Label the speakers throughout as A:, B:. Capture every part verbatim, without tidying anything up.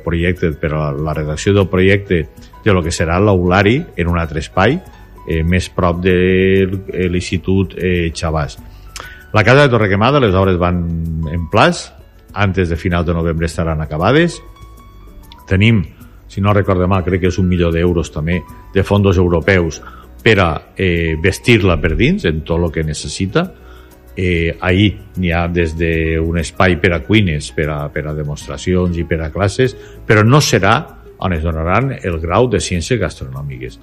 A: projecte, per a la redacció del projecte de lo que serà l'aulari en un altre espai, eh, més prop de l'Institut eh, Xavàs. La casa de Torrequemada, les obres van en plaç, antes de final de novembre estaran acabades. Tenim, si no recorde mal, crec que és un milió d'euros també de fons europeus per a eh, vestir-la per dins en tot el que necessita. Eh, ahí n'hi ha des d'un espai per a cuines, per a, per a demostracions i per a classes, però no serà on es donaran el grau de ciències gastronòmiques.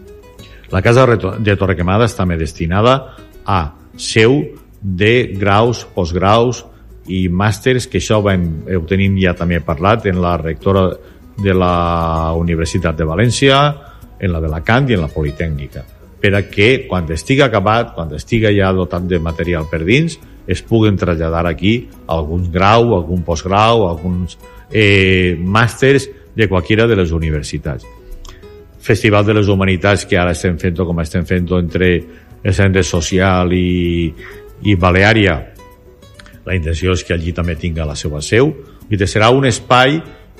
A: La casa de Torrequemada està més destinada a seu de graus, postgraus i màsters, que això ho, hem, ho tenim ja també parlat en la rectora de la Universitat de València, en la d'Alacant i en la Politècnica, per a que quan estigui acabat, quan estigui ja dotat de material per dins, es puguen traslladar aquí alguns grau, algun postgrau, alguns eh, màsters de qualquiera de les universitats. Festival de les Humanitats, que ara estem fent com estem fent entre el Centre Social i, i Baleària, la intenció és que allí també tinga la seva seu, i serà un espai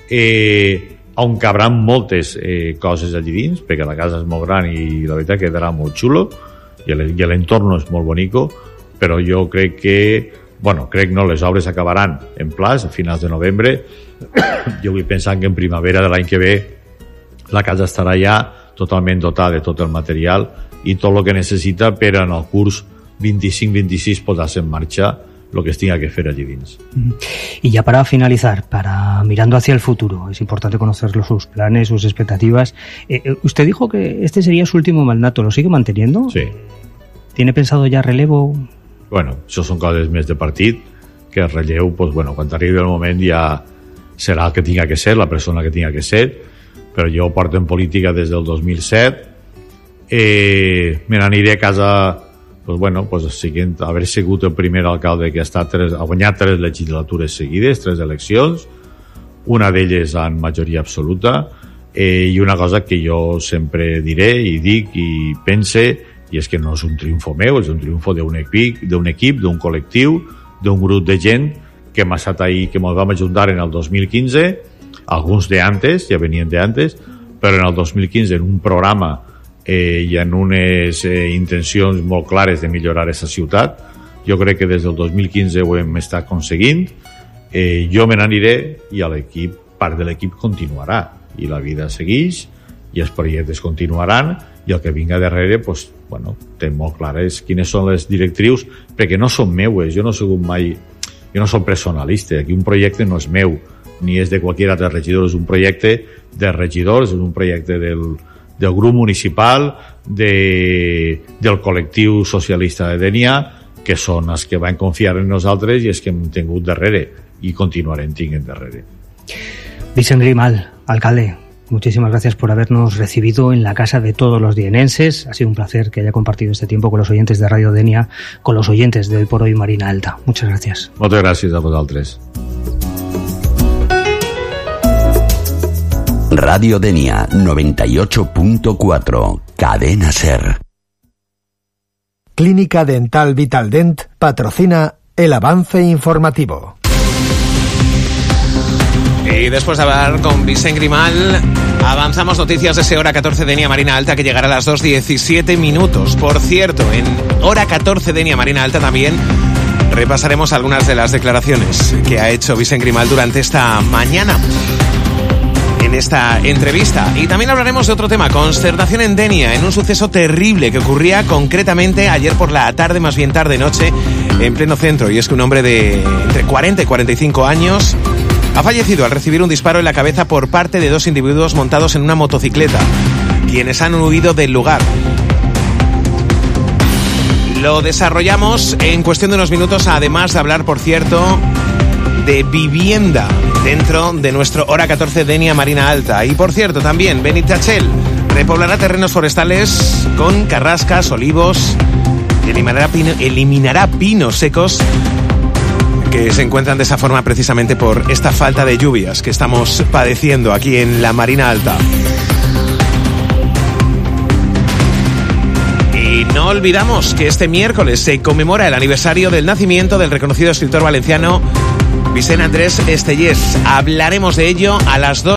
A: eh, on cabran moltes eh, coses allí dins, perquè la casa és molt gran i la veritat quedarà molt xulo i l'entorn és molt bonico, però jo crec que, bueno, crec no, les obres acabaran en plaç a finals de novembre. Jo vull pensar que en primavera de l'any que ve la casa estarà ja totalment dotada de tot el material i tot el que necessita per en el curs vint-i-cinc vint-i-sis posar-se en marxa lo que tenga que hacer allí dins.
B: Y ya para finalizar, para mirando hacia el futuro, es importante conocer sus planes, sus expectativas. Eh, usted dijo que este sería su último mandato, ¿lo sigue manteniendo?
A: Sí.
B: ¿Tiene pensado ya relevo?
A: Bueno, això són coses més de partit, que el relleu, pues, bueno, quan arribi el moment ja serà el que tinga que ser, la persona que tinga que ser, però jo porto en política des del dos mil set, eh, me n'aniré a casa, pues bueno, pues siguent, haver sigut el primer alcalde que ha, estat tres, ha guanyat tres legislatures seguides, tres eleccions, una d'elles en majoria absoluta, eh, i una cosa que jo sempre diré i dic i pense, i és que no és un triomfo meu, és un triomfo d'un equip, d'un equip, d'un col·lectiu, d'un grup de gent que hem estat ahí, que ens vam ajuntar en el dos mil quinze, alguns de antes, ja venien de antes, però en el dos mil quinze en un programa eh, i en unes eh, intencions molt clares de millorar aquesta ciutat. Jo crec que des del dos mil quinze ho hem estat aconseguint. Eh, jo me n'aniré i a l'equip, part de l'equip continuarà i la vida segueix i els projectes continuaran i el que vinga darrere, pues, bueno, té molt clares quines són les directrius, perquè no són meues, jo no he sigut mai, jo no soc personalista, aquí un projecte no és meu, ni és de qualsevol altre regidor, és un projecte de regidors, és un projecte del, del grup municipal, de, del col·lectiu socialista de Dénia, que són els que van confiar en nosaltres i els que hem tingut darrere i continuarem tinguent darrere.
B: Vicent Grimal, alcalde, muchísimas gracias por habernos recibido en la casa de todos los dienenses. Ha sido un placer que haya compartido este tiempo con los oyentes de Radio Dénia, con los oyentes del Por Hoy Marina Alta. Muchas gracias.
A: Moltes gràcies a vosaltres.
C: Radio Dénia noventa y ocho punto cuatro, Cadena SER.
D: Clínica Dental Vitaldent patrocina el avance informativo.
E: Y después de hablar con Vicent Grimal, avanzamos noticias de ese Hora catorce Dénia Marina Alta que llegará a las dos diecisiete minutos. Por cierto, en Hora catorce Dénia Marina Alta también repasaremos algunas de las declaraciones que ha hecho Vicent Grimal durante esta mañana en esta entrevista. Y también hablaremos de otro tema, consternación en Dénia, en un suceso terrible que ocurría concretamente ayer por la tarde, más bien tarde-noche, en pleno centro. Y es que un hombre de entre cuarenta y cuarenta y cinco años ha fallecido al recibir un disparo en la cabeza por parte de dos individuos montados en una motocicleta, quienes han huido del lugar. Lo desarrollamos en cuestión de unos minutos, además de hablar, por cierto, de vivienda dentro de nuestro Hora catorce Dénia Marina Alta. Y por cierto, también Benitatxell repoblará terrenos forestales con carrascas, olivos, y eliminará, pino, eliminará pinos secos que se encuentran de esa forma precisamente por esta falta de lluvias que estamos padeciendo aquí en la Marina Alta. Y no olvidamos que este miércoles se conmemora el aniversario del nacimiento del reconocido escritor valenciano Vicent Andrés Estellés. Hablaremos de ello a las dos.